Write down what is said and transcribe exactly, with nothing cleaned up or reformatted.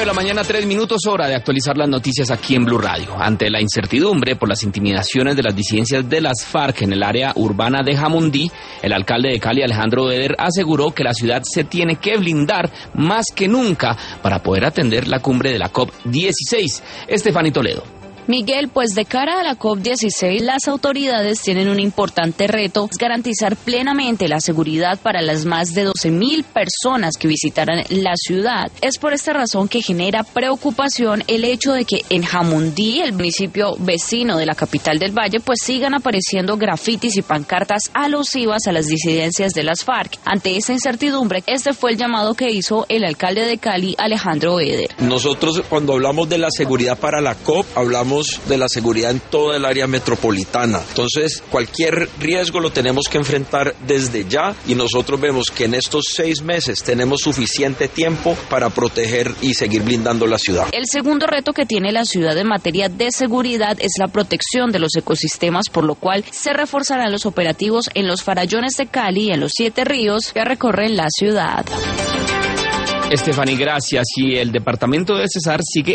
la mañana, tres minutos, hora de actualizar las noticias aquí en Blue Radio. Ante la incertidumbre por las intimidaciones de las disidencias de las FARC en el área urbana de Jamundí, el alcalde de Cali, Alejandro Eder, aseguró que la ciudad se tiene que blindar más que nunca para poder atender la cumbre de la COP dieciséis. Estefanía Toledo. Miguel, pues de cara a la COP dieciséis, las autoridades tienen un importante reto: es garantizar plenamente la seguridad para las más de doce mil personas que visitarán la ciudad. Es por esta razón que genera preocupación el hecho de que en Jamundí, el municipio vecino de la capital del Valle, pues sigan apareciendo grafitis y pancartas alusivas a las disidencias de las FARC. Ante esa incertidumbre, este fue el llamado que hizo el alcalde de Cali, Alejandro Eder. Nosotros, cuando hablamos de la seguridad para la COP, hablamos de la seguridad en toda el área metropolitana. Entonces, cualquier riesgo lo tenemos que enfrentar desde ya, y nosotros vemos que en estos seis meses tenemos suficiente tiempo para proteger y seguir blindando la ciudad. El segundo reto que tiene la ciudad en materia de seguridad es la protección de los ecosistemas, por lo cual se reforzarán los operativos en los farallones de Cali y en los siete ríos que recorren la ciudad. Estefanía, gracias. Y el departamento de Cesar sigue